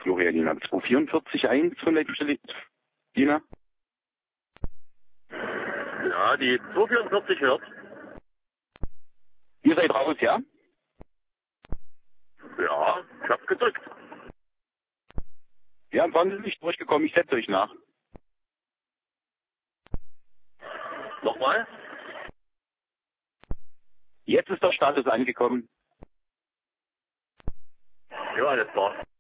Florian, 2441 von der Stelle. Dina? Ja, die 244 hört. Ihr seid raus, ja? Ja, ich hab gedrückt. Ja, waren Sie nicht durchgekommen? Ich setze euch nach. Nochmal? Jetzt ist der Status angekommen. Ja, alles klar.